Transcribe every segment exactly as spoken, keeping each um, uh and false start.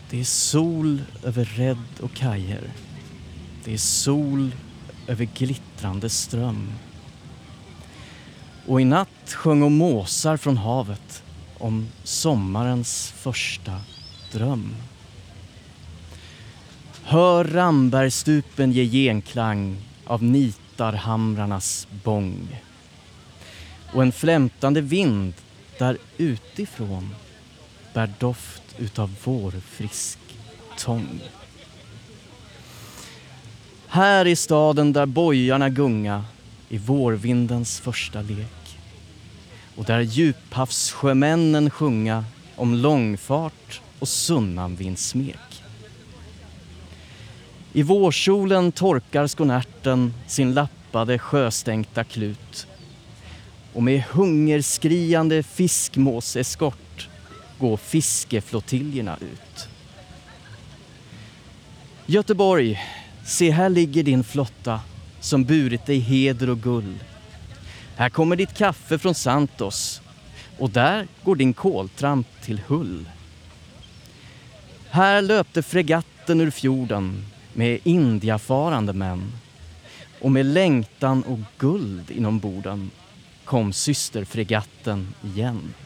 Det är sol över rädd och kajer. Det är sol över glittrande ström. Och i natt sjöng om måsar från havet om sommarens första dröm. Hör rambergstupen ge genklang av nitarhamrarnas bång. Och en flämtande vind där utifrån bär doft utav vårfrisk tång. Här i staden där bojarna gunga i vårvindens första lek. Och där djuphavssjömännen sjunga om långfart och sunnanvindsmek. I vårsolen torkar skonärten sin lappade sjöstänkta klut. Och med hungerskriande fiskmåseskort går fiskeflottiljerna ut. Göteborg, se här ligger din flotta som burit dig heder och guld. Här kommer ditt kaffe från Santos och där går din koltramp till Hull. Här löpte fregatten ur fjorden med indiafarande män och med längtan och guld inom borden kom systerfregatten igen.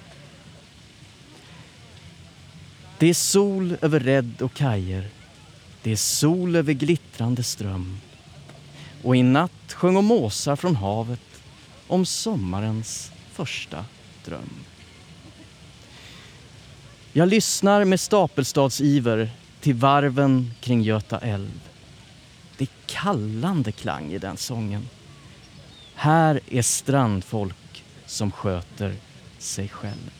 Det är sol över rädd och kajer. Det är sol över glittrande ström. Och i natt sjöng om måsar från havet om sommarens första dröm. Jag lyssnar med Stapelstadsiver till varven kring Göta älv. Det är kallande klang i den sången. Här är strandfolk som sköter sig själv.